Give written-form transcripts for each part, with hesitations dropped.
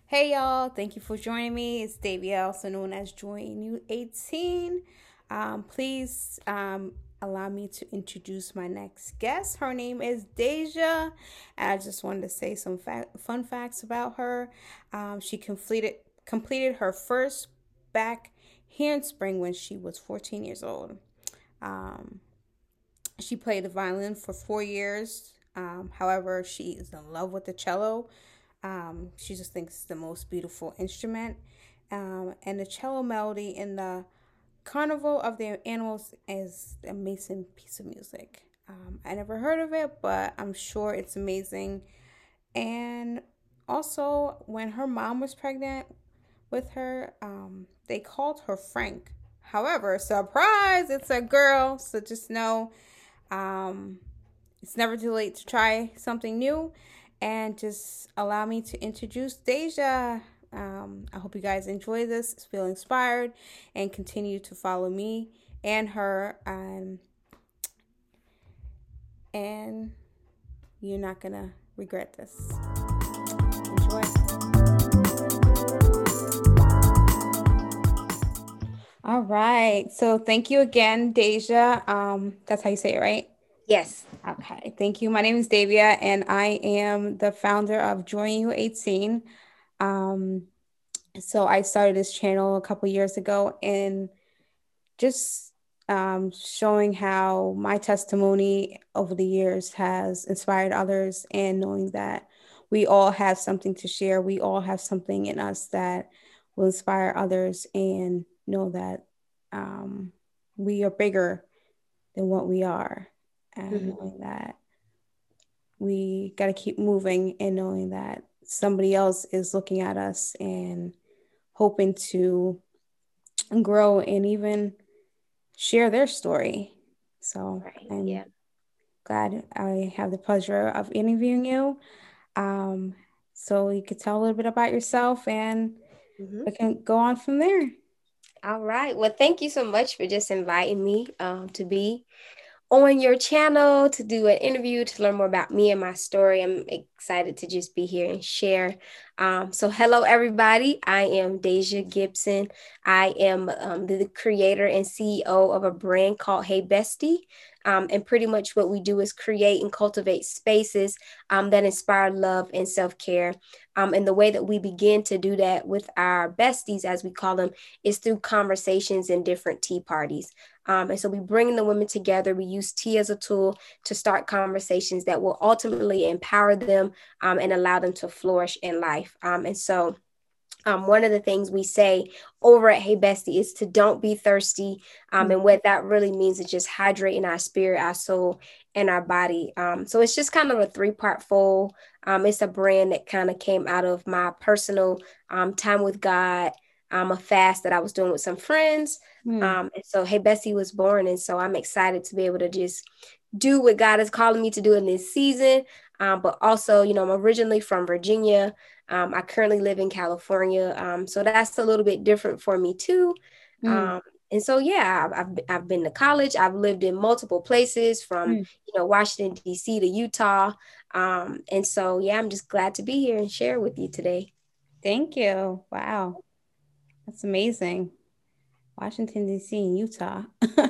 Hey y'all, thank you for joining me. It's Davia, also known as Join You 18. Please allow me to introduce my next guest. Her name is Deja, and I just wanted to say some fun facts about her. She completed her first back handspring when she was 14 years old. Um, she played the violin for 4 years. However, she is in love with the cello. She just thinks it's the most beautiful instrument. And the cello melody in the Carnival of the Animals is an amazing piece of music. I never heard of it, but I'm sure it's amazing. And also, when her mom was pregnant with her, they called her Frank. However, surprise, it's a girl. So just know um, it's never too late to try something new. And just allow me to introduce Deja. I hope you guys enjoy this, feel inspired, and continue to follow me and her. And you're not going to regret this. Enjoy. All right. So thank you again, Deja. That's how you say it, right? Yes. Okay, thank you. My name is Davia, and I am the founder of Join You 18. Um, so I started this channel a couple years ago, and just showing how my testimony over the years has inspired others, and knowing that we all have something to share. We all have something in us that will inspire others, and know that um, we are bigger than what we are, and Mhm. knowing that we got to keep moving, and knowing that somebody else is looking at us and hoping to grow and even share their story. So Right. I'm Yeah. glad I have the pleasure of interviewing you. Um, so you could tell a little bit about yourself, and hmm we can go on from there. All right. Well, thank you so much for just inviting me to be on your channel to do an interview to learn more about me and my story. I'm excited to just be here and share. So, hello, everybody. I am Deja Gibson. I am the creator and CEO of a brand called Hey Bestie. And pretty much what we do is create and cultivate spaces that inspire love and self care. And the way that we begin to do that with our besties, as we call them, is through conversations and different tea parties. And so we bring the women together. We use tea as a tool to start conversations that will ultimately empower them and allow them to flourish in life. And so one of the things we say over at Hey Bestie is to don't be thirsty. And what that really means is just hydrating our spirit, our soul, and our body. So it's just kind of a three-part fold. It's a brand that kind of came out of my personal time with God, a fast that I was doing with some friends. Mm-hmm. And so Hey Bestie was born. And so I'm excited to be able to just do what God is calling me to do in this season. But also, I'm originally from Virginia. I currently live in California, so that's a little bit different for me too. Mm-hmm. And so, yeah, I've been to college. I've lived in multiple places from Washington D.C. to Utah, and so yeah, I'm just glad to be here and share with you today. Thank you. Wow, that's amazing. Washington, D.C. and Utah.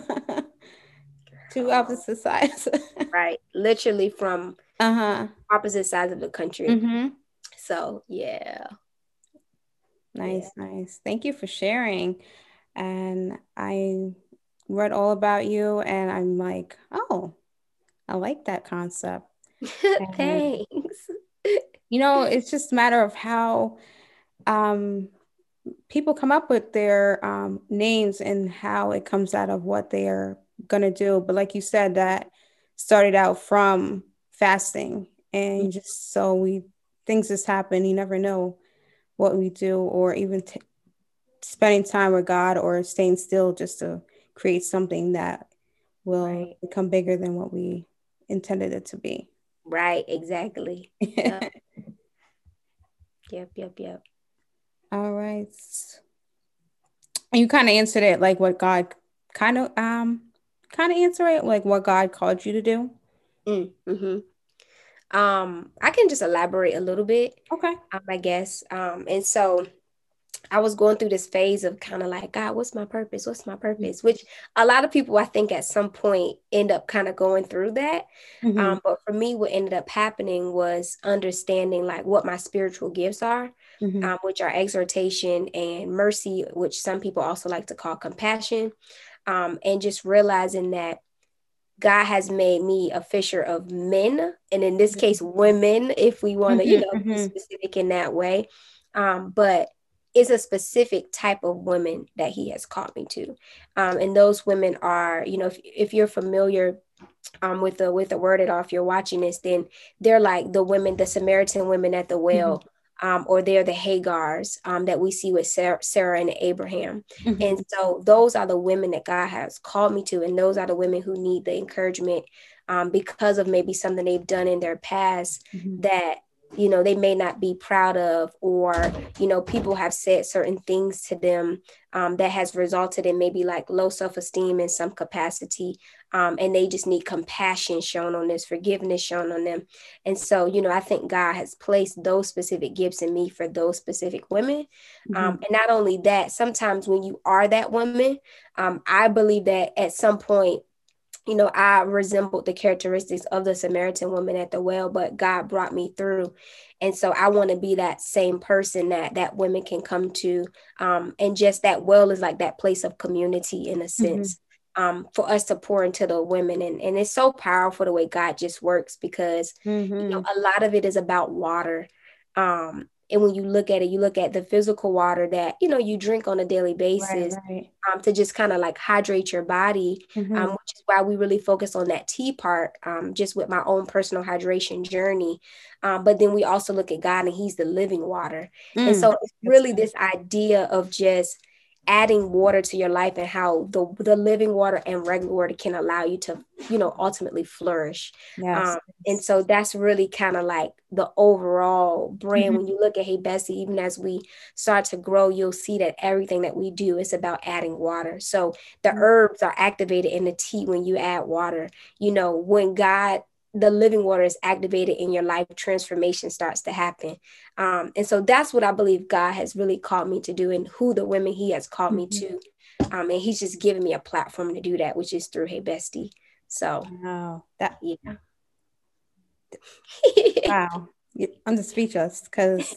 Two Oh, opposite sides. right, literally from Uh-huh. opposite sides of the country. Mm-hmm. So yeah, yeah. Nice, nice. Thank you for sharing. And I read all about you, and I'm like, oh, I like that concept. And Thanks. it's just a matter of how um people come up with their names, and how it comes out of what they're gonna do. But like you said, that started out from fasting, and just so we things just happen. You never know what we do, or even spending time with God, or staying still just to create something that will Right, become bigger than what we intended it to be. right, exactly. Yep, yep, yep, yep. All right. You kind of answered it like what God kind of kind of answer it like what God called you to do. Mm-hmm. I can just elaborate a little bit, Okay. I guess. And so I was going through this phase of kind of like, God, what's my purpose? What's my purpose? Which a lot of people, I think, at some point end up kind of going through that. Mm-hmm. But for me, what ended up happening was understanding like what my spiritual gifts are, Mm-hmm. which are exhortation and mercy, which some people also like to call compassion, and just realizing that God has made me a fisher of men, and in this case, women, if we want to, be Mm-hmm. specific in that way. But it's a specific type of women that He has called me to, and those women are, if you're familiar with the word at all, if you're watching this, then they're like the women, the Samaritan women at the Mm-hmm. well, or they're the Hagars that we see with Sarah and Abraham. Mm-hmm. And so those are the women that God has called me to, and those are the women who need the encouragement because of maybe something they've done in their past Mm-hmm. that they may not be proud of, or people have said certain things to them that has resulted in maybe like low self-esteem in some capacity, and they just need compassion shown on this, forgiveness shown on them. And so I think God has placed those specific gifts in me for those specific women. Mm-hmm. And not only that, sometimes when you are that woman, I believe that at some point, I resembled the characteristics of the Samaritan woman at the well, but God brought me through. And so I want to be that same person that women can come to. And just that well is like that place of community in a Mm-hmm. sense, for us to pour into the women. And it's so powerful the way God just works, because, Mm-hmm. a lot of it is about water. And when you look at it, you look at the physical water that, you drink on a daily Right, basis, right. to just kind of like hydrate your body, Mm-hmm. which is why we really focus on that tea part, just with my own personal hydration journey. But then we also look at God, and He's the living water. And so it's That's really good. this idea of just adding water to your life, and how the living water and regular water can allow you to, ultimately flourish. Yes. And so that's really kind of like the overall brand. Mm-hmm. When you look at Hey Bestie, even as we start to grow, you'll see that everything that we do is about adding water. So the herbs are activated in the tea when you add water. When the living water is activated in your life, transformation starts to happen. And so that's what I believe God has really called me to do, and who the women He has called me Mm-hmm. to. And He's just given me a platform to do that, which is through Hey Bestie. So, Wow. yeah. Wow. I'm just speechless because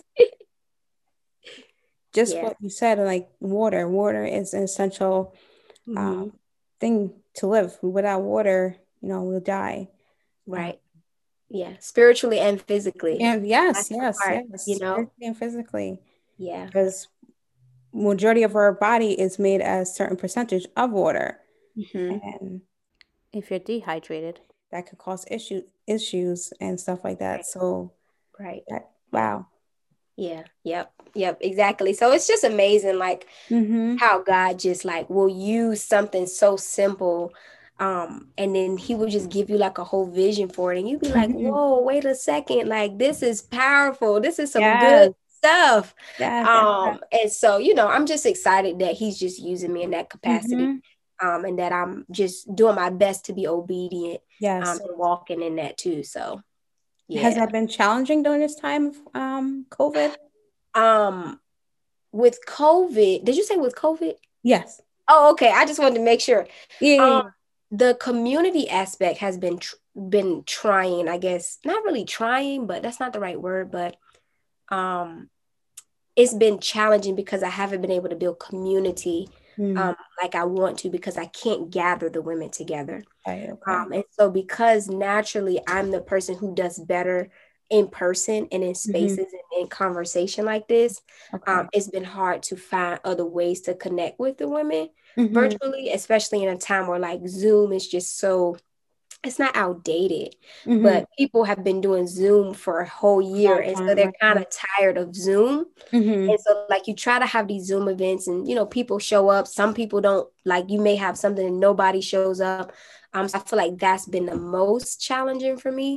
just Yeah. what you said, like water is an essential Mm-hmm. thing to live. Without water, we'll die. Right. Yeah. Spiritually and physically. And yes, That's the yes, part, yes, spiritually and physically, Yeah. because majority of our body is made a certain percentage of water, Mm-hmm. and if you're dehydrated, that could cause issues and stuff like that. Right. So Right. Yeah. wow. Yeah. Yep. Exactly. So it's just amazing, like Mm-hmm. how God just like will use something so simple. And then He will just give you like a whole vision for it. And you'd be like, Mm-hmm. whoa, wait a second. Like, this is powerful. This is some good Yes, stuff. yes, yes. And so, I'm just excited that He's just using me in that capacity. Mm-hmm. And that I'm just doing my best to be obedient, Yes. and walking in that too. So, Has yeah. that been challenging during this time of COVID? Um, with COVID, did you say with COVID? Yes. Oh, okay. I just wanted to make sure. Yeah, yeah, Um, yeah. the community aspect has been trying, I guess, not really trying, but that's not the right word, but um, it's been challenging because I haven't been able to build community Mm. like I want to, because I can't gather the women together. Okay, okay. And so because naturally I'm the person who does better in person and in Mm-hmm. spaces and in conversation like this, Okay. it's been hard to find other ways to connect with the women Mm-hmm. virtually, especially in a time where like Zoom is just so, it's not outdated, Mm-hmm. but people have been doing Zoom for a whole year. Long And so time, they're right? kind of tired of Zoom. Mm-hmm. And so like you try to have these Zoom events, and people show up. Some people don't, like you may have something and nobody shows up. So I feel like that's been the most challenging for me.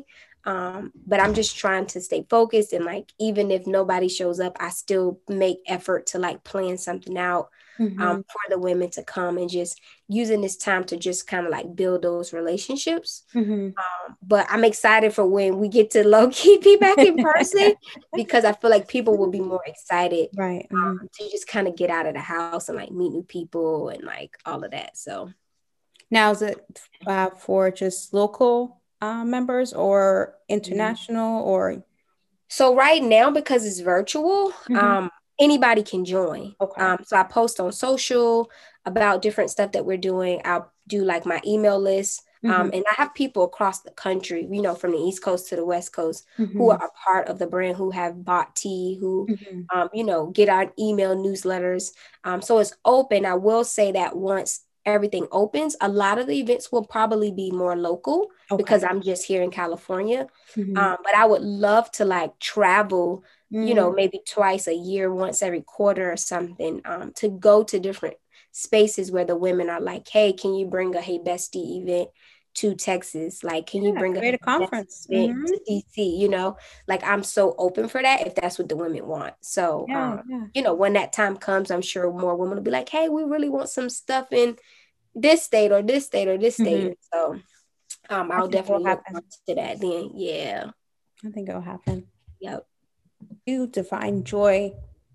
But I'm just trying to stay focused, and like even if nobody shows up, I still make effort to like plan something out for the women to come, and just using this time to just kind of like build those relationships. But I'm excited for when we get to low key be back in person, because I feel like people will be more excited, right. to just kind of get out of the house and like meet new people and like all of that. So Now, is it for just local members or international or? So right now, because it's virtual, anybody can join. Okay. So I post on social about different stuff that we're doing. I'll do like my email list. And I have people across the country, you know, from the East Coast to the West Coast, who are a part of the brand, who have bought tea, who, you know, get our email newsletters. So it's open. I will say that once everything opens, a lot of the events will probably be more local, because I'm just here in California. But I would love to like travel, you know, maybe twice a year, once every quarter or something, to go to different spaces where the women are like, hey, can you bring a Hey Bestie event to Texas? Like, can you bring create a conference event to DC? You know, like I'm so open for that if that's what the women want. So, you know, when that time comes, I'm sure more women will be like, hey, we really want some stuff in this state or this state or this state. So I'll definitely look forward to that then. Yeah. I think it'll happen. Yep. You define joy.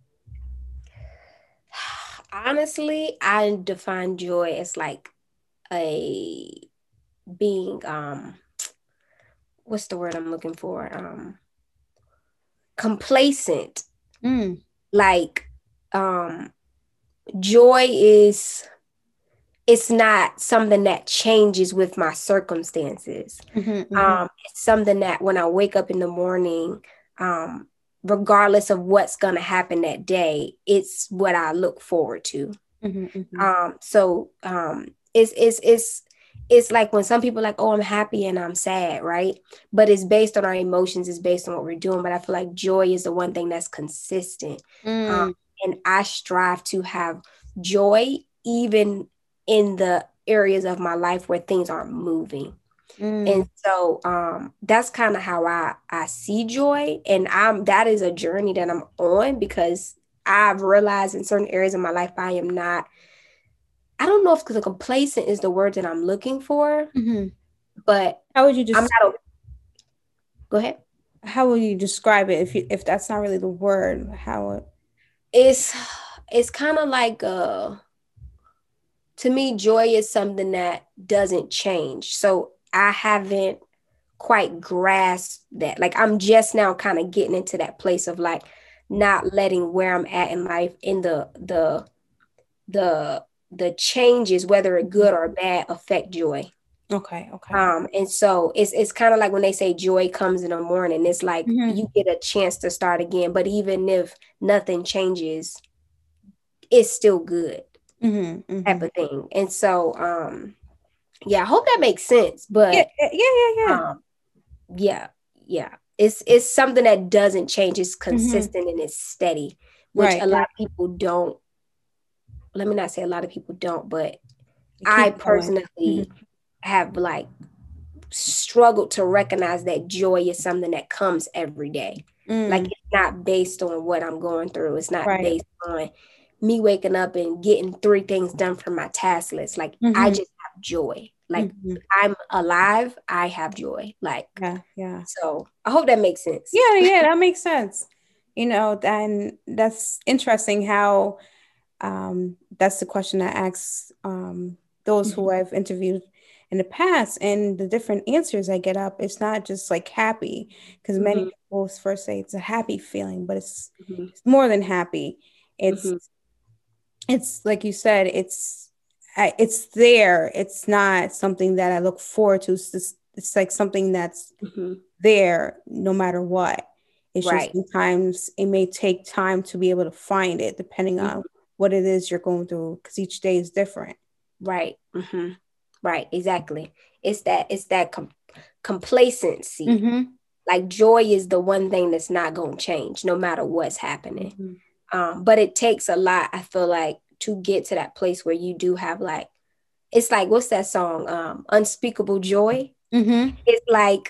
Honestly, I define joy as like a being what's the word I'm looking for? Complacent. Like joy is, it's not something that changes with my circumstances. It's something that when I wake up in the morning, regardless of what's going to happen that day, it's what I look forward to. So it's like when some people are like, oh, I'm happy and I'm sad, right? But it's based on our emotions, it's based on what we're doing. But I feel like joy is the one thing that's consistent. And I strive to have joy even in the areas of my life where things aren't moving. And so that's kind of how I see joy. And that is a journey that I'm on, because I've realized in certain areas of my life, I don't know if the complacent is the word that I'm looking for, but how would you just go ahead. How would you describe it if that's not really the word? It's kind of like to me, joy is something that doesn't change. So I haven't quite grasped that. Like I'm just now kind of getting into that place of like not letting where I'm at in life, in the changes, whether it's good or bad, affect joy. Okay. And so it's kind of like when they say joy comes in the morning, it's like you get a chance to start again. But even if nothing changes, it's still good, type of thing. And so yeah, I hope that makes sense. But yeah. It's something that doesn't change. It's consistent and it's steady, which a lot of people don't. Let me not say a lot of people don't, but I personally have like struggled to recognize that joy is something that comes every day. Like it's not based on what I'm going through. It's not based on me waking up and getting 3 things done for my task list. Like I just have joy. Like I'm alive, I have joy. Like yeah. So I hope that makes sense. Yeah, that makes sense. You know, and that's interesting how that's the question I ask those who I've interviewed in the past, and the different answers I get up. It's not just like happy, because many people first say it's a happy feeling, but it's more than happy. It's like you said, it's there. It's not something that I look forward to. It's like something that's there no matter what. It's just sometimes it may take time to be able to find it, depending on what it is you're going through, because each day is different. Right. Right. Exactly. It's that complacency. Like joy is the one thing that's not going to change no matter what's happening. But it takes a lot, I feel like, to get to that place where you do have like, it's like, what's that song? Unspeakable Joy. It's like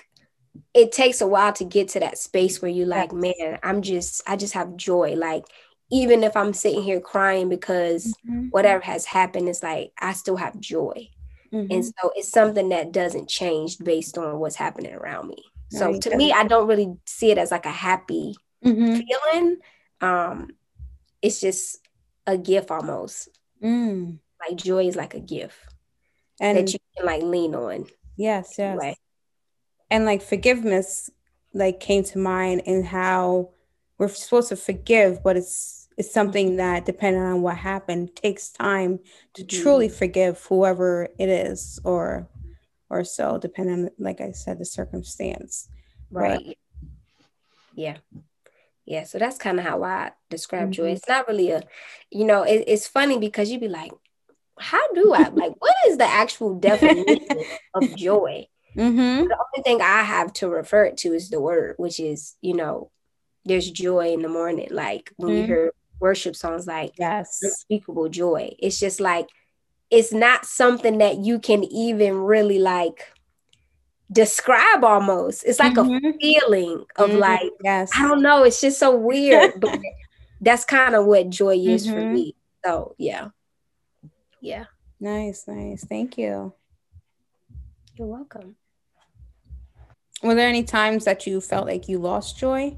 it takes a while to get to that space where you're like, Yes. man, I just have joy. Like, even if I'm sitting here crying because Mm-hmm. whatever has happened, it's like, I still have joy. And Mm-hmm. so it's something that doesn't change based on what's happening around me. So Right. to me, I don't really see it as like a happy Mm-hmm. feeling. Um, it's just a gift almost. Mm. Like joy is like a gift that And you can like lean on yes, yes. anyway. And like forgiveness like came to mind in how we're supposed to forgive, but it's something that depending on what happened takes time to Mhm. truly forgive whoever it is or so, depending on, like I said, the circumstance. But Right. Yeah. Yeah. So that's kind of how I describe joy. mhm. It's not really a, it's funny because you'd be like, how do I, like, what is the actual definition of joy? Mm-hmm. The only thing I have to refer it to is the word, which is, there's joy in the morning. Like when you Mm-hmm. hear worship songs like Yes. unspeakable joy, it's just like, it's not something that you can even really like describe almost. It's like a Mm-hmm. feeling of Mm-hmm. like, I Yes. don't know, it's just so weird, but that's kind of what joy is for Mm-hmm. me. So yeah. Yeah. Nice, nice. Thank you. You're welcome. Were there any times that you felt like you lost joy?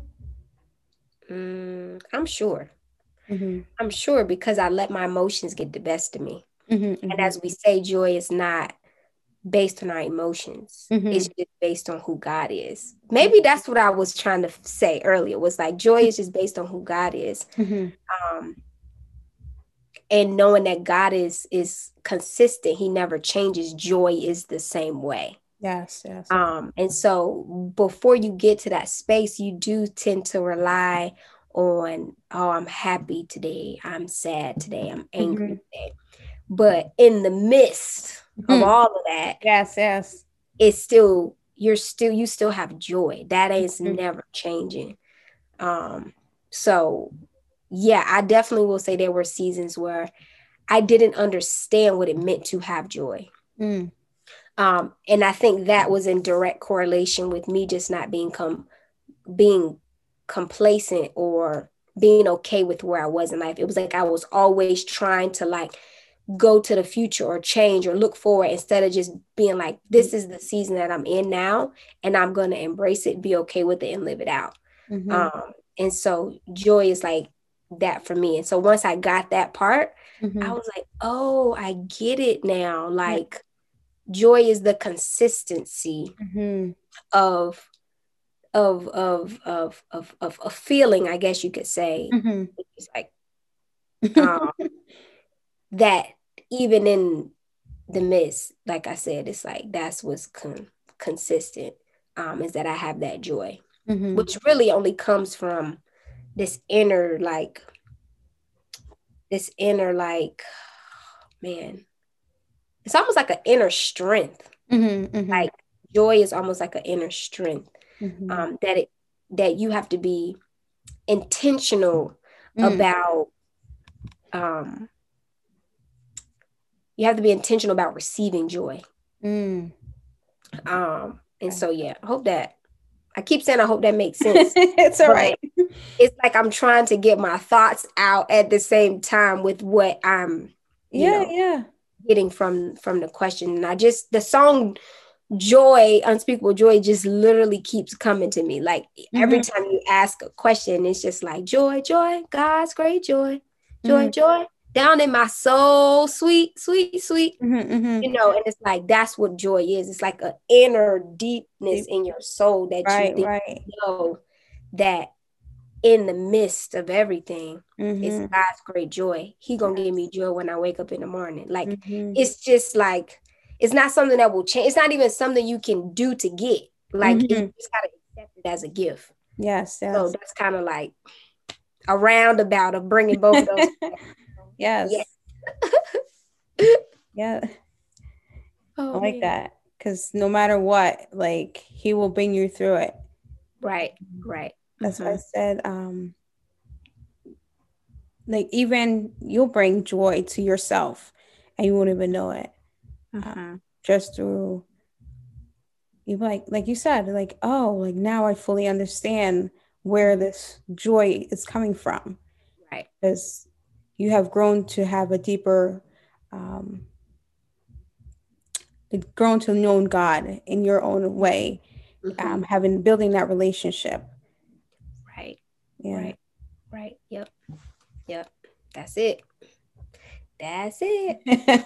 I'm sure. Mm-hmm. I'm sure because I let my emotions get the best of me. Mm-hmm. And Mm-hmm. as we say, joy is not based on our emotions. Mm-hmm. It's just based on who God is. Maybe that's what I was trying to say earlier, was like joy is just based on who God is. Mm-hmm. Um, and knowing that God is consistent, he never changes. Joy is the same way. Yes, yes. Okay. And so before you get to that space, you do tend to rely on, oh, I'm happy today, I'm sad today, I'm Mm-hmm. angry today. But in the midst of Mm-hmm. all of that, Yes, yes. it's still, you still have joy. That is Mm-hmm. never changing. Um, so yeah, I definitely will say there were seasons where I didn't understand what it meant to have joy. Mm. And I think that was in direct correlation with me just not being complacent or being okay with where I was in life. It was like I was always trying to like go to the future or change or look forward instead of just being like, this is the season that I'm in now, and I'm gonna embrace it, be okay with it, and live it out. Mm-hmm. Um, and so joy is like that for me. And so once I got that part, I Mm-hmm. was like, oh, I get it now. Yeah. Like joy is the consistency Mm-hmm. of of a feeling, I guess you could say. Mm-hmm. It's like um that even in the midst, like I said, it's like that's what's consistent, is that I have that joy, Mm-hmm. which really only comes from this inner like this inner like man, it's almost like an inner strength. Mm-hmm. Mm-hmm. Like joy is almost like an inner strength, Mm-hmm. that you have to be intentional Mm. about. um you have to be intentional about receiving joy. Mm. And so yeah, I hope that, I keep saying I hope that makes sense, It's all but right. it's like I'm trying to get my thoughts out at the same time with what I'm, you Yeah, know, yeah. getting from the question. And I just, the song Joy, Unspeakable Joy, just literally keeps coming to me. Like every Mm-hmm. time you ask a question, it's just like joy, joy, God's great joy, joy, Mm-hmm. joy, down in my soul, sweet, sweet, sweet. Mm-hmm. Mm-hmm. And it's like that's what joy is. It's like an inner deepness Deep. in your soul that you Right, think right. you know that in the midst of everything, it's Mm-hmm. God's great joy. He gonna give me joy when I wake up in the morning. Like Mm-hmm. it's just like it's not something that will change. It's not even something you can do to get. Like you Mm-hmm. just gotta accept it as a gift. Yes, So yes. that's kind of like a roundabout of bringing both of those. Yeah. Yes. Yeah. I Oh like man. that. Because no matter what, like he will bring you through it. Right. Right. That's why I Mm-hmm. said, like even you'll bring joy to yourself and you won't even know it. Uh, Mm-hmm. just through you like you said, like, oh, like now I fully understand where this joy is coming from. Right. Because you have grown to have a deeper, um, grown to know God in your own way, Mm-hmm. having building that relationship. Right. Yeah. Right. Right. Yep. Yep. That's it. That's it.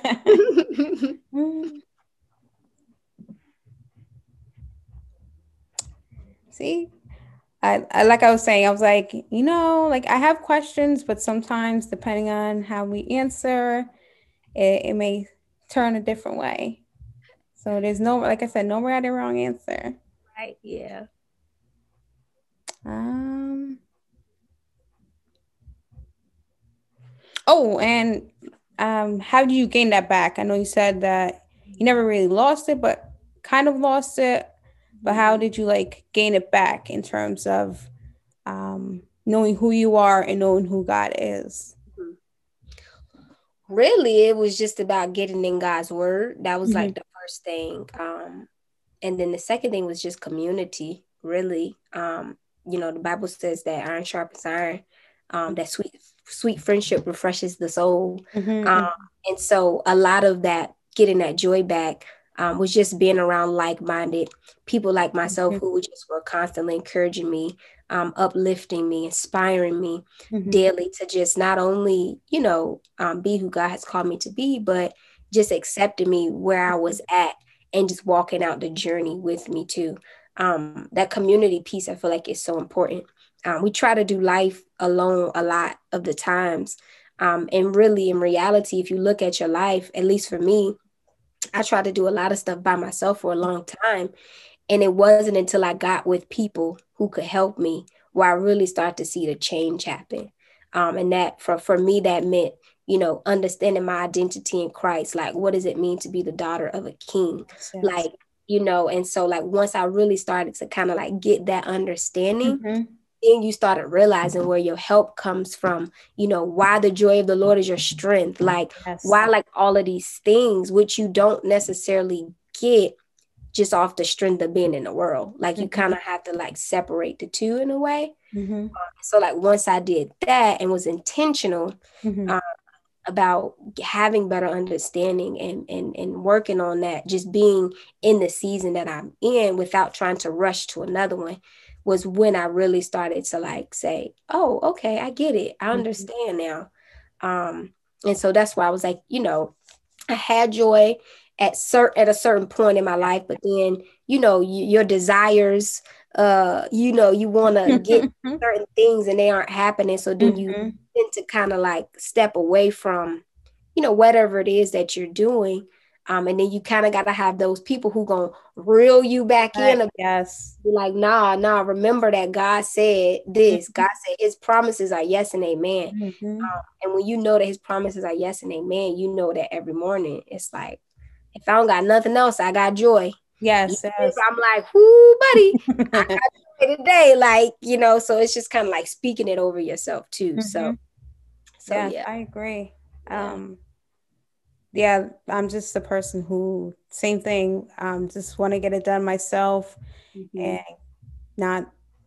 See, I like I was saying, I was like, like I have questions, but sometimes depending on how we answer, it may turn a different way. So there's no, like I said, no right or wrong answer. Right. Yeah. Um. Oh, and how do you gain that back? I know you said that you never really lost it, but kind of lost it. But how did you like gain it back in terms of knowing who you are and knowing who God is? Really, it was just about getting in God's word. That was Mm-hmm. like the first thing. And then the second thing was just community, really. The Bible says that iron sharpens iron, that sweet friendship refreshes the soul. Mm-hmm. Um, and so a lot of that, getting that joy back, was just being around like-minded people like myself who just were constantly encouraging me, uplifting me, inspiring me Mm-hmm. daily to just not only, be who God has called me to be, but just accepting me where I was at and just walking out the journey with me too. That community piece, I feel like is so important. We try to do life alone a lot of the times. And really, in reality, if you look at your life, at least for me, I tried to do a lot of stuff by myself for a long time. And it wasn't until I got with people who could help me where I really started to see the change happen. And that for me, that meant, understanding my identity in Christ. Like, what does it mean to be the daughter of a king? Yes, yes. Like, and so like once I really started to kind of like get that understanding, Mm-hmm. then you started realizing where your help comes from, why the joy of the Lord is your strength, like Yes. why like all of these things which you don't necessarily get just off the strength of being in the world. Like you Mm-hmm. kind of have to like separate the two in a way. Mm-hmm. So like once I did that and was intentional Mm-hmm. uh, about having better understanding and working on that, just being in the season that I'm in without trying to rush to another one, was when I really started to like say, oh, okay, I get it. I Mm-hmm. understand now. And so that's why I was like, I had joy at a certain point in my life, but then your desires, you want to get certain things and they aren't happening, so then you Mm-hmm. tend to kind of like step away from whatever it is that you're doing. And then you kind of got to have those people who gonna reel you back in, Yes. be like, nah, remember that God said this. God said his promises are yes and amen. Mm-hmm. And when you know that his promises are yes and amen, you know that every morning it's like, if I don't got nothing else, I got joy. Yes, yes. I'm like, whoo, buddy, I got joy today. Like, so it's just kind of like speaking it over yourself too. So, Mm-hmm. so Yes, yeah, I agree. yeah. Yeah, I'm just a person who, same thing, just want to get it done myself Mm-hmm. and not,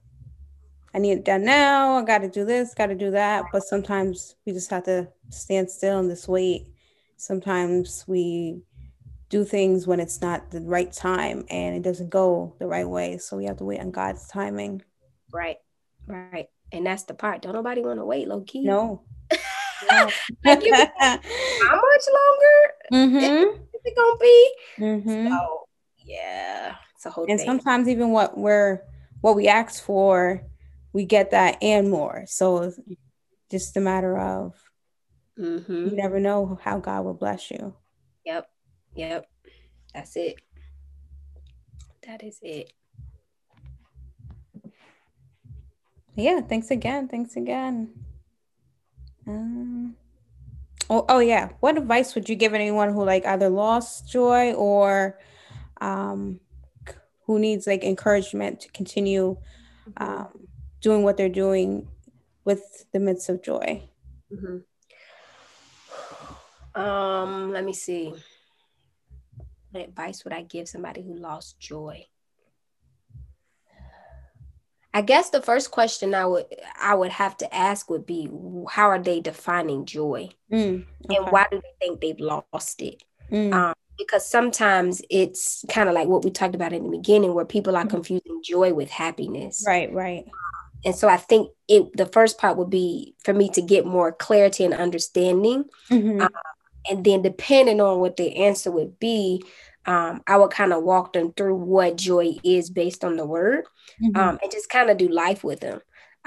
I need it done now. I got to do this, got to do that. But sometimes we just have to stand still and just wait. Sometimes we do things when it's not the right time and it doesn't go the right way. So we have to wait on God's timing. Right, right. And that's the part. Don't nobody want to wait, low key. No, no. Like, give me how much longer Mm-hmm. is it gonna be? Mm-hmm. So yeah, it's a whole And thing. sometimes even what we ask for, we get that and more. So it's just a matter of Mm-hmm. you never know how God will bless you. Yep. Yep. That's it. That is it. Yeah, thanks again. Thanks again. Um, oh yeah. What advice would you give anyone who like either lost joy or um, who needs like encouragement to continue Mm-hmm. um, doing what they're doing with the midst of joy? Mm-hmm. Let me see. What advice would I give somebody who lost joy? I guess the first question I would have to ask would be, how are they defining joy, and Okay. why do they think they've lost it? Mm, Because sometimes it's kind of like what we talked about in the beginning, where people are confusing joy with happiness. right, right. And so I think the first part would be for me to get more clarity and understanding. Mm-hmm. And then depending on what the answer would be, I would kind of walk them through what joy is based on the word, Mm-hmm. and just kind of do life with them.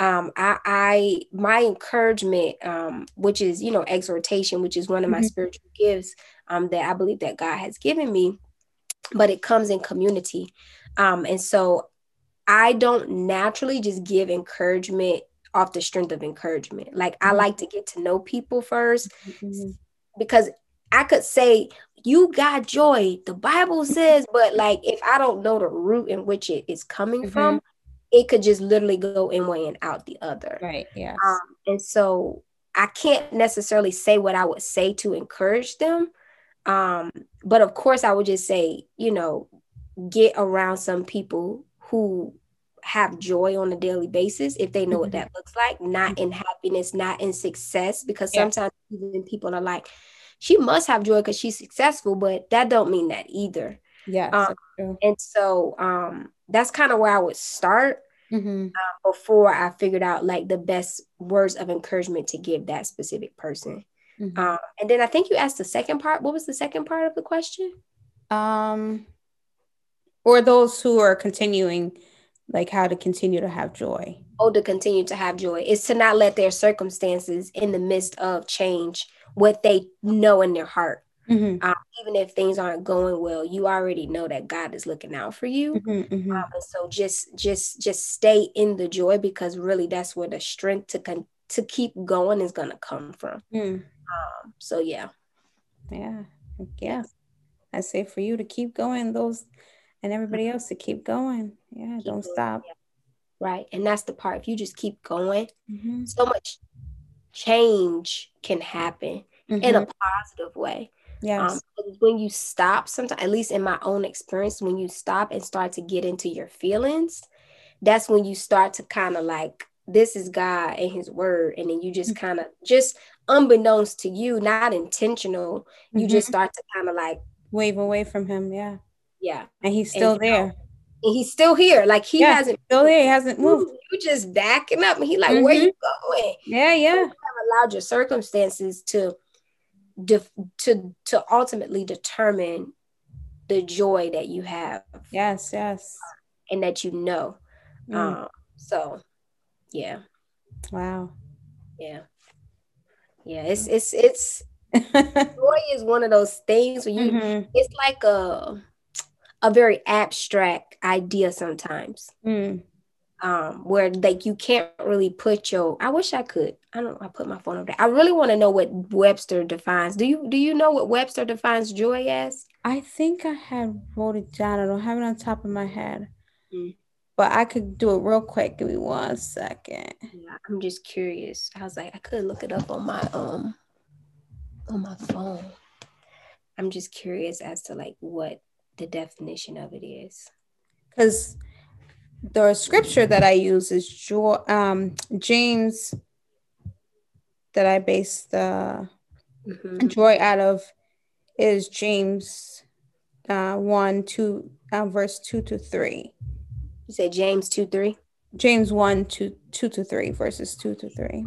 My encouragement, which is, exhortation, which is one of my Mm-hmm. spiritual gifts, that I believe that God has given me, but it comes in community. And so I don't naturally just give encouragement off the strength of encouragement. Like, I like to get to know people first, Mm-hmm. because I could say, you got joy, the Bible says, but like, if I don't know the root in which it is coming Mm-hmm. from, it could just literally go in one and out the other. Right, yes. And so I can't necessarily say what I would say to encourage them. Um, but of course, I would just say, get around some people who have joy on a daily basis, if they know what Mm-hmm. that looks like, not in happiness, not in success, because Yeah. sometimes even people are like, she must have joy because she's successful, but that don't mean that either. Yes, Um, that's true. and so that's kind of where I would start, Mm-hmm. before I figured out like the best words of encouragement to give that specific person. Mm-hmm. And then I think you asked the second part. What was the second part of the question? Um, or those who are continuing, like how to continue to have joy. Oh, to continue to have joy is to not let their circumstances in the midst of change what they know in their heart. Mm-hmm. Even if things aren't going well, you already know that God is looking out for you. Mm-hmm. Mm-hmm. And so just stay in the joy, because really that's where the strength to keep going is gonna come from. Mm. So yeah. Yeah. Yeah. Yeah. I say for you to keep going, those and everybody else to keep going. Yeah, Keep don't going. stop. Yeah. Right. And that's the part. If you just keep going, Mm-hmm. so much change can happen in a Mm-hmm. positive way. Yes. When you stop, sometimes, at least in my own experience, when you stop and start to get into your feelings, that's when you start to kind of like, this is God and his word. And then you just kind of, just unbeknownst to you, not intentional, you just Mm-hmm. start to kind of like, Wave away from him. Yeah. yeah. And he's And, still there. and he's still here. Like, he Yeah. hasn't Still moved. there. He hasn't moved. You just backing up. And he like, where Mm-hmm. you going? Yeah. So you Yeah. have allowed your circumstances to ultimately determine the joy that you have Yes. Yes. and that you know. Mm. So yeah, Wow. yeah, yeah. It's joy is one of those things where Mm-hmm. it's like a very abstract idea sometimes. Mm. Where like you can't really put I wish I could. I don't know, I put my phone over there. I really want to know what Webster defines. Do you know what Webster defines joy as? I think I had wrote it down. I don't have it on top of my head, Mm. but I could do it real quick. Give me 1 second. Yeah, I'm just curious. I was like, I could look it up on my phone. I'm just curious as to like what the definition of it is. Because the scripture that I use is James, that I base the joy out of, is James 1, 2, verse 2 to 3. You said James 2:3? James 1, 2, 2 to 3, verses 2 to 3.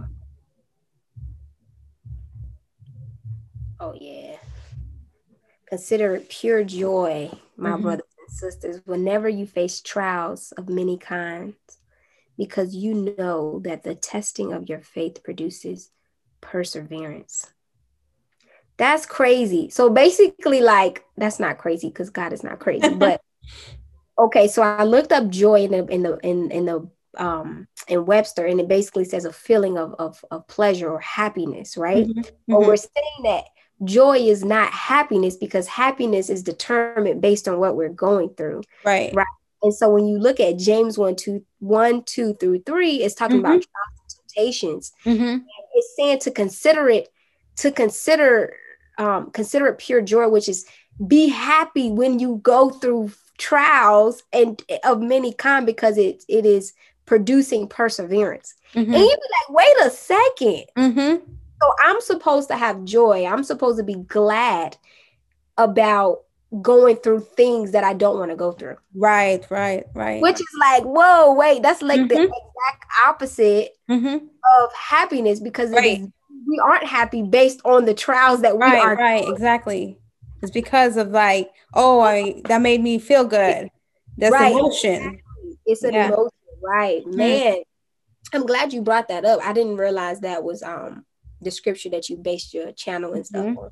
Oh yeah. Consider it pure joy, my brothers and sisters, whenever you face trials of many kinds, because you know that the testing of your faith produces perseverance. That's crazy. So basically, like, that's not crazy because God is not crazy. But okay, so I looked up joy in Webster, and it basically says a feeling of pleasure or happiness, right? But we're saying that joy is not happiness, because happiness is determined based on what we're going through. Right. Right. And so when you look at James 1, 2 through 3, it's talking about trials and temptations. It's saying to consider it pure joy, which is be happy when you go through trials and of many kind, because it is producing perseverance. Mm-hmm. And you be like, wait a second. Mm-hmm. So I'm supposed to have joy. I'm supposed to be glad about going through things that I don't want to go through. Right. Which is like, whoa, wait, that's like the Mm-hmm. exact opposite Mm-hmm. of happiness, because it Right. is, we aren't happy based on the trials that we are. Right, exactly. It's because of like, that made me feel good. That's Right. emotion. It's an Yeah. emotion, right? Mm. Man, I'm glad you brought that up. I didn't realize that was the scripture that you based your channel and stuff on.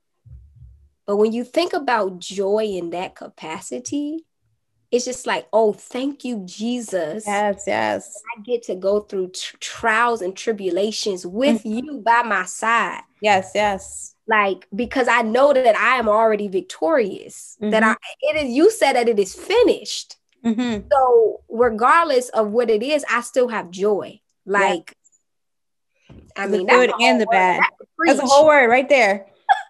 But when you think about joy in that capacity, it's just like, oh, thank you, Jesus. Yes. I get to go through trials and tribulations with you by my side. Yes. Like, because I know that I am already victorious. That you said that it is finished. So regardless of what it is, I still have joy. Like, I mean, the good and the bad. That's a whole word right there.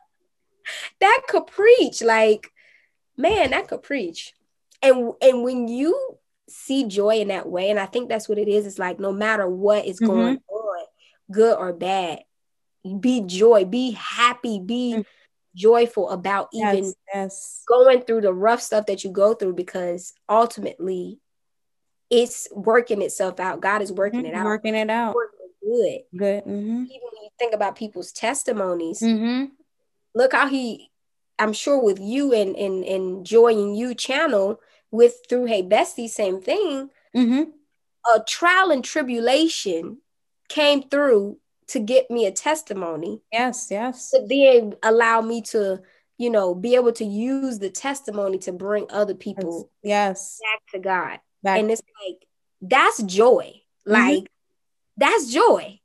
That could preach. Like, man, that could preach. And when you see joy in that way, and I think that's what it is, it's like no matter what is going on, good or bad, be joy, be happy, be joyful about even going through the rough stuff that you go through, because ultimately it's working itself out. God is working it out. Working it out. Good. Mm-hmm. Even when you think about people's testimonies, look how I'm sure with you and Joy and You channel, with through Hey Bestie, same thing. A trial and tribulation came through to get me a testimony. Yes. To then allow me to, be able to use the testimony to bring other people back to God. And it's like, that's joy. Like, that's joy.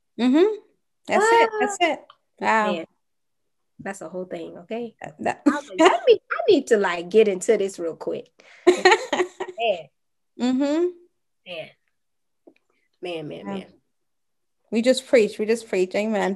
That's it. Wow. Man, that's a whole thing. Okay. I need to like get into this real quick. Man. Man. We just preach. Amen.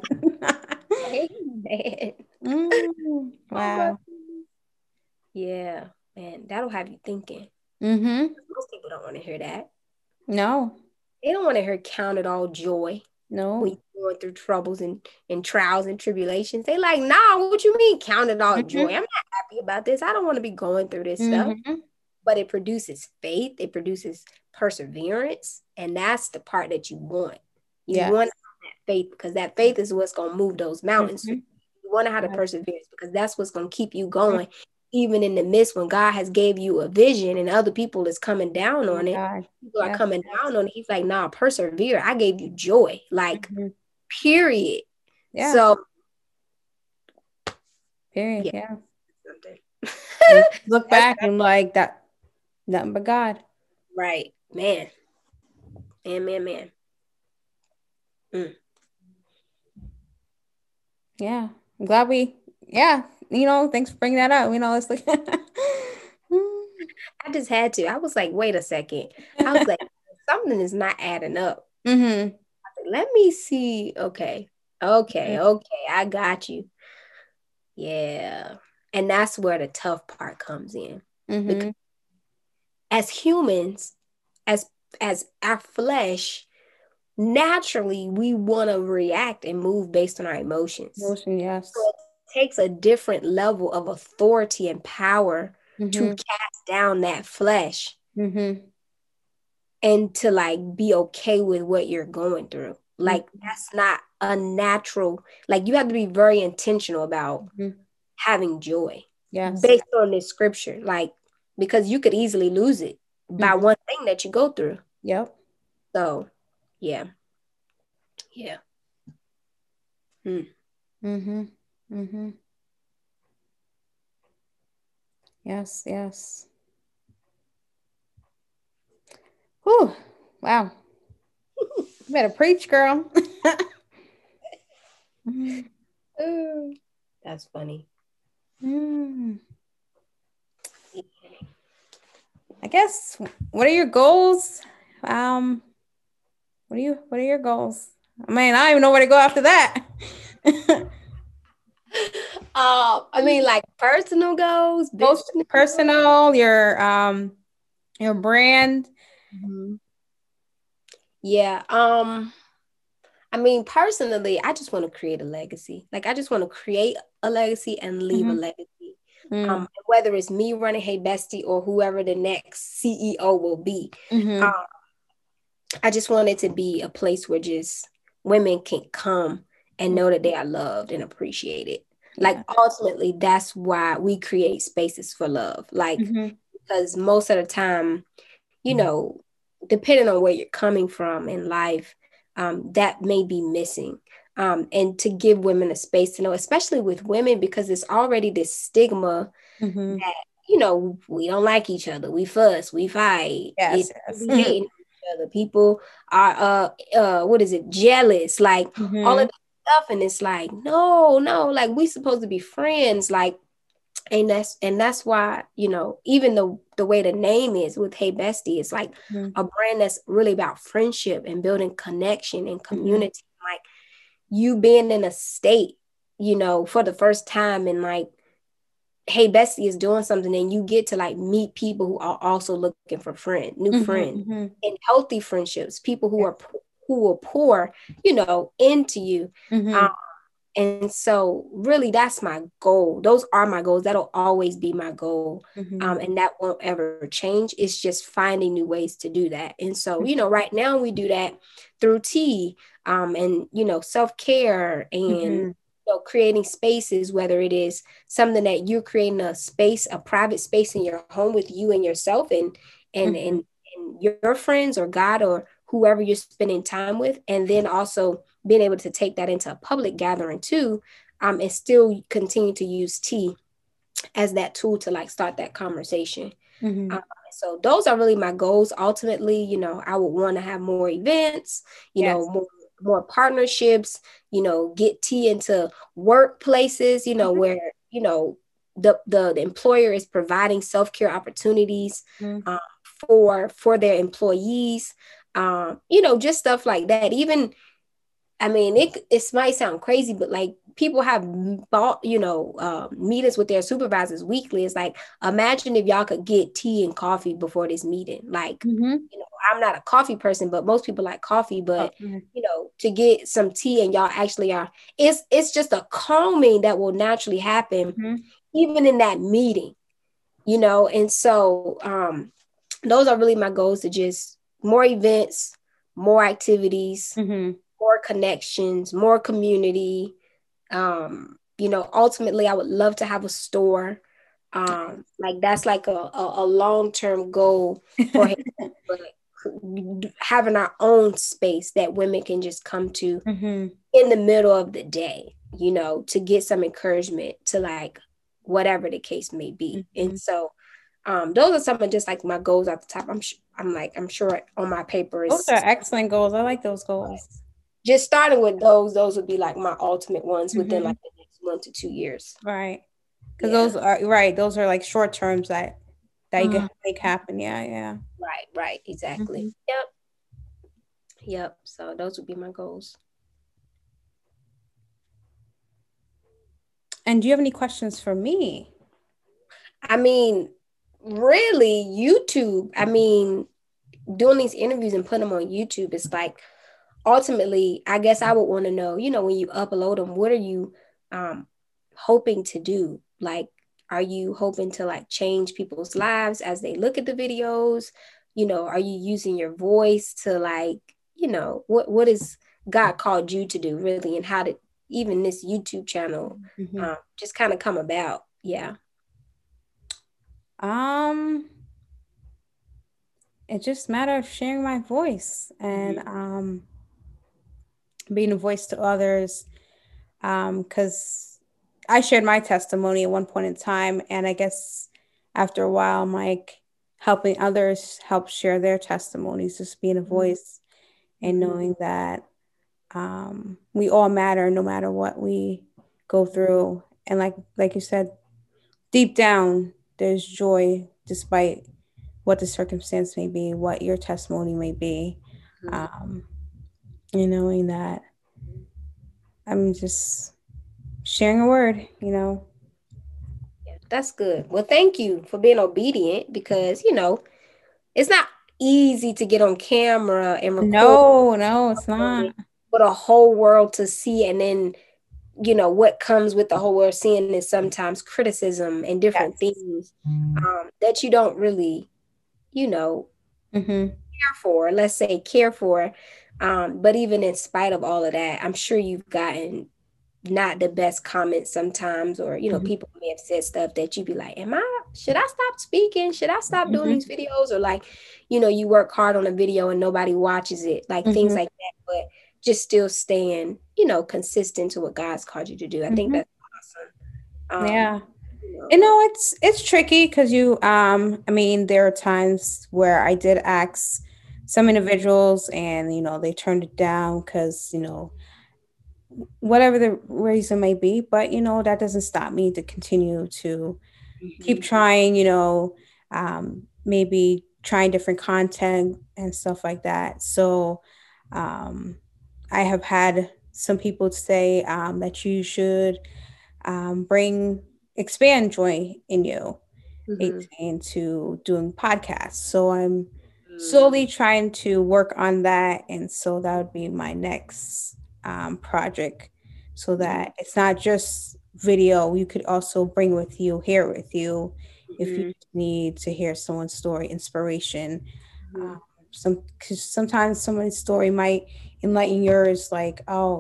Amen. Wow. Yeah, man, that'll have you thinking. Most people don't want to hear that. No. They don't want to hear count it all joy. No. When you're going through troubles and trials and tribulations. They like, nah, what you mean count it all joy? I'm not happy about this. I don't want to be going through this stuff. But it produces faith. It produces perseverance. And that's the part that you want. You want that faith, because that faith is what's going to move those mountains. You want to have the perseverance, because that's what's going to keep you going. Even in the midst when God has gave you a vision and other people is coming down on it. People are coming down on it. He's like, nah, persevere. I gave you joy. Like, period. Yeah. So period. Yeah. Look back and like that, nothing but God. Right. Man. Yeah. I'm glad thanks for bringing that up. It's like I just had to. I was like, wait a second. I was like, something is not adding up. I was like, let me see. Okay. I got you. Yeah. And that's where the tough part comes in. Because as humans, as our flesh, naturally we want to react and move based on our emotions. Yes. So it takes a different level of authority and power to cast down that flesh and to like be okay with what you're going through. Like, that's not a natural, like, you have to be very intentional about having joy based on this scripture, like, because you could easily lose it by one thing that you go through. Yep. So yeah. Yes. Whew. Wow. You better preach, girl. That's funny. I guess, what are your goals? What are your goals? I mean, I don't even know where to go after that. I mean, like, personal goals, personal, your brand. Yeah. I mean, personally, I just want to create a legacy. Like, I just want to create a legacy and leave a Mm-hmm. legacy. Mm. Whether it's me running Hey Bestie or whoever the next CEO will be. Mm-hmm. Um, I just want it to be a place where just women can come and know that they are loved and appreciated. Like, Yeah. ultimately, that's why we create spaces for love. Like, Mm-hmm. because most of the time, you know, depending on where you're coming from in life, that may be missing. And to give women a space to know, especially with women, because it's already this stigma Mm-hmm. that, we don't like each other, we fuss, we fight, Yes, it's yes. we hating each other. People are what is it, jealous, like all of Mm-hmm. this stuff. And it's like, no, like we supposed to be friends, like, and that's why, even the way the name is with Hey Bestie, it's like Mm-hmm. a brand that's really about friendship and building connection and Mm-hmm. community. Like, you being in a state, for the first time, and like Hey Bestie is doing something, and you get to like meet people who are also looking for new friends Mm-hmm. and healthy friendships, people who Yeah. are who will pour, into you. Mm-hmm. Um, and so really that's my goal. Those are my goals. That'll always be my goal. Mm-hmm. And that won't ever change. It's just finding new ways to do that. And so, right now we do that through tea, and, self-care, and, Mm-hmm. creating spaces, whether it is something that you're creating a space, a private space in your home with you and yourself, and, Mm-hmm. and, and your friends or God or whoever you're spending time with. And then also being able to take that into a public gathering too, and still continue to use tea as that tool to like start that conversation. Mm-hmm. Um, so those are really my goals. Ultimately, I would want to have more events, Yes. more partnerships, get tea into workplaces, Mm-hmm. where, the employer is providing self-care opportunities, um, for their employees, just stuff like that. Even, I mean, it might sound crazy, but like people have bought, meetings with their supervisors weekly. It's like, imagine if y'all could get tea and coffee before this meeting. Like, Mm-hmm. I'm not a coffee person, but most people like coffee. But Okay. to get some tea and y'all actually are, it's just a calming that will naturally happen Mm-hmm. even in that meeting, And so, those are really my goals, to just more events, more activities, Mm-hmm. more connections, more community. Ultimately I would love to have a store. Like that's like a long-term goal for him, but having our own space that women can just come to Mm-hmm. in the middle of the day, to get some encouragement to like whatever the case may be. And Mm-hmm. so those are some of just like my goals at the top. I'm sure on my paper Those is are excellent goals. I like those goals. just starting with those would be like my ultimate ones within Mm-hmm. like the next 1 to 2 years. Right. Because Yeah. those are right. Those are like short terms that you can Mhm. make happen. Yeah. Yeah. Right, exactly. Mm-hmm. Yep. So those would be my goals. And do you have any questions for me? I mean, really, YouTube. I mean, doing these interviews and putting them on YouTube is like, ultimately, I guess I would want to know, when you upload them, what are you um hoping to do? Like, are you hoping to like change people's lives as they look at the videos? Are you using your voice to like, what is God called you to do really, and how did even this YouTube channel Mm-hmm. just kind of come about? Yeah. Um, it's just a matter of sharing my voice and Mhm. being a voice to others. Because I shared my testimony at one point in time, and I guess after a while, I'm like helping others help share their testimonies, just being a voice and Mhm. knowing that we all matter no matter what we go through. And like you said, deep down, there's joy despite what the circumstance may be, what your testimony may be. Mhm. Um, and knowing that I'm just sharing a word. Yeah, that's good. Well, thank you for being obedient, because, it's not. easy to get on camera and record No, it's not. for the whole world to see. And then, what comes with the whole world seeing is sometimes criticism and different Yes. things that you don't really, Mm-hmm. let's say care for. But even in spite of all of that, I'm sure you've gotten not the best comments sometimes, or Mm-hmm. people may have said stuff that you'd be like, should I stop speaking, should I stop doing Mm-hmm. these videos, or like, you work hard on a video and nobody watches it, like things Mm-hmm. like that, but just still staying consistent to what God's called you to do. I think Mm-hmm. that's awesome. Yeah. It's tricky because I mean, there are times where I did ask some individuals and, they turned it down because, whatever the reason may be, but, that doesn't stop me to continue to keep Mhm. trying, maybe trying different content and stuff like that. So, um, I have had some people say that you should bring expand joy in you Mhm. 18 to doing podcasts. So I'm Mm. slowly trying to work on that, and so that would be my next project, so Mhm. that it's not just video. You could also bring with you, hear with you, if you Mhm. need to hear someone's story, inspiration. Mhm. Because sometimes someone's story might enlighten yours, like, oh,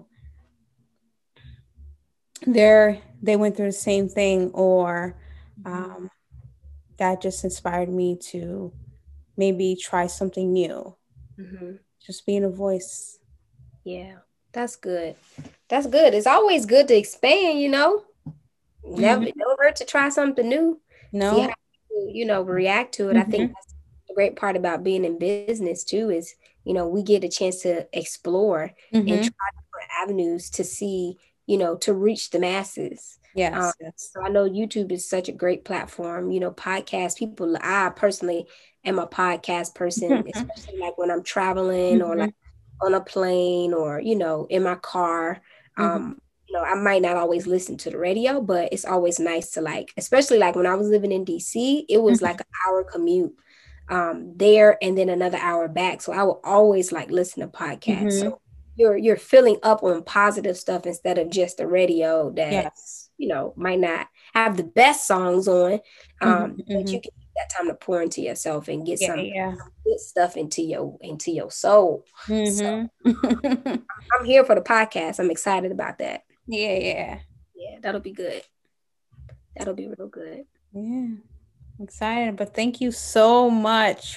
they went through the same thing, or Mhm. um, that just inspired me to maybe try something new. Mhm. Just being a voice. Yeah, that's good. That's good. It's always good to expand, never Hmm. never hurt to try something new, see how No. people, react to it. I think Hmm. that's the great part about being in business too, is we get a chance to explore and Hmm. try different avenues to see, to reach the masses. um, Yes. Yes. so I know YouTube is such a great platform. Podcast people, I personally am a podcast person, especially like when I'm traveling, or like Hmm. on a plane, or in my car. Hmm. um I might not always listen to the radio, but it's always nice to, like, especially like when I was living in DC, it was like an hour commute there and then another hour back. So I will always like listen to podcasts. Hmm. So you're filling up on positive stuff instead of just the radio that, Yes. might not have the best songs on. Hmm. But Hmm. you can use that time to pour into yourself and get Yeah. some Yeah. good stuff into your soul. So Hmm. I'm here for the podcast. I'm excited about that. Yeah. Yeah. Yeah, that'll be good. That'll be real good. Yeah. Excited, but thank you so much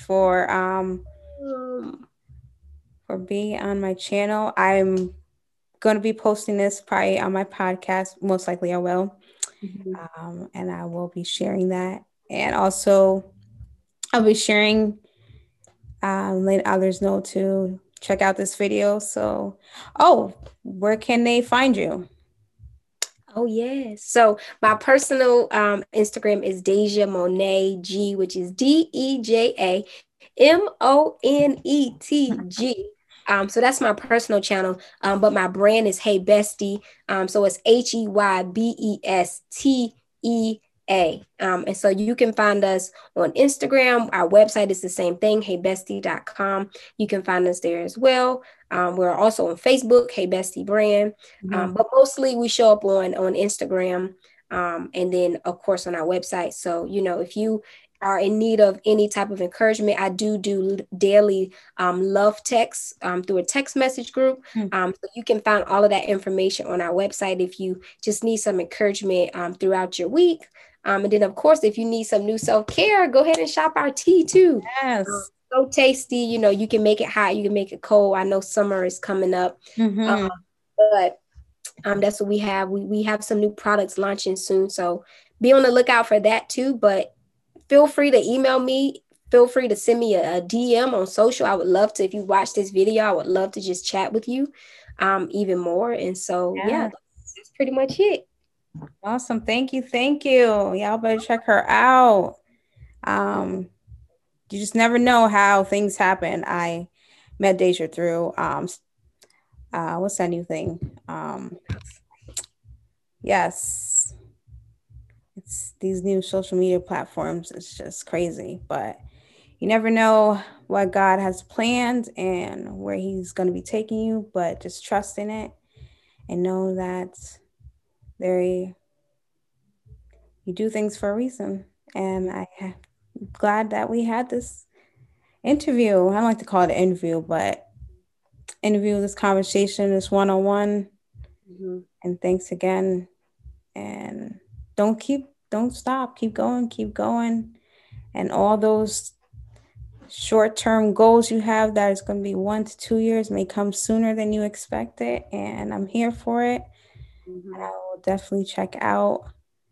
Um, for being on my channel. I'm going to be posting this probably on my podcast. Most likely I will. mhm. And I will be sharing that. And also, I'll be sharing, letting others know to check out this video. So, oh, where can they find you? Oh yes. So my personal Instagram is Deja Monet G, which is DejaMonetG. So that's my personal channel. But my brand is Hey Bestie. So it's HeyBestea. And so you can find us on Instagram. Our website is the same thing, heybestie.com. You can find us there as well. We're also on Facebook, Hey Bestie Brand. Mhm. But mostly we show up on Instagram, and then of course on our website. So, if you are in need of any type of encouragement, I do daily love texts through a text message group. Hmm. So you can find all of that information on our website if you just need some encouragement throughout your week. And then, of course, if you need some new self-care, go ahead and shop our tea too. Yes. So tasty. You can make it hot, you can make it cold. I know summer is coming up. Mm-hmm. But that's what we have. We have some new products launching soon. So be on the lookout for that too. But feel free to email me. Feel free to send me a DM on social. I would love to, if you watch this video, I would love to just chat with you even more. And so, yeah, Yeah. that's pretty much it. Awesome. Thank you. Thank you. Y'all better check her out. Um, you just never know how things happen. I met Deja through what's that new thing? Yes, it's these new social media platforms. It's just crazy, but you never know what God has planned and where he's going to be taking you, but just trust in it and know that you do things for a reason. And I'm glad that we had this interview. I don't like to call it an interview, but this conversation, this one-on-one. Mm-hmm. And thanks again. And don't stop, keep going. And all those short-term goals you have that is going to be 1 to 2 years may come sooner than you expected. And I'm here for it. Mm-hmm. And I will definitely check out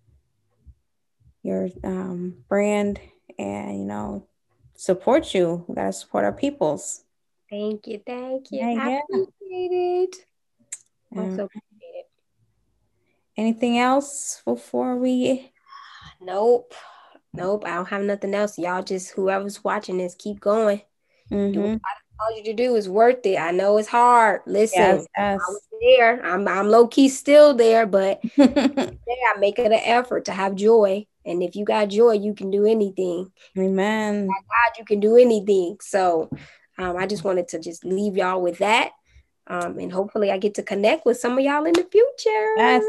your brand and, support you. We got to support our peoples. Thank you. Yeah, I appreciate it. Also appreciate it. Anything else before we? Nope. I don't have nothing else. Y'all just, whoever's watching this, keep going. Do what I told you to do. Is worth it. I know it's hard. Listen, Yes. I was there. I'm low key still there, but I make it an effort to have joy. And if you got joy, you can do anything. Amen. God, you can do anything. So I just wanted to just leave y'all with that. And hopefully I get to connect with some of y'all in the future.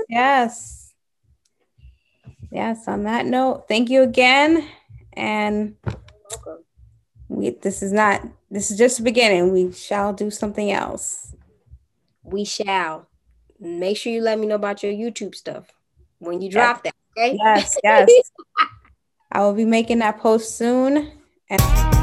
Yes. On that note, thank you again. And this is just the beginning. We shall do something else. We shall. Make sure you let me know about your YouTube stuff when you drop that. Okay. Yes. I will be making that post soon. And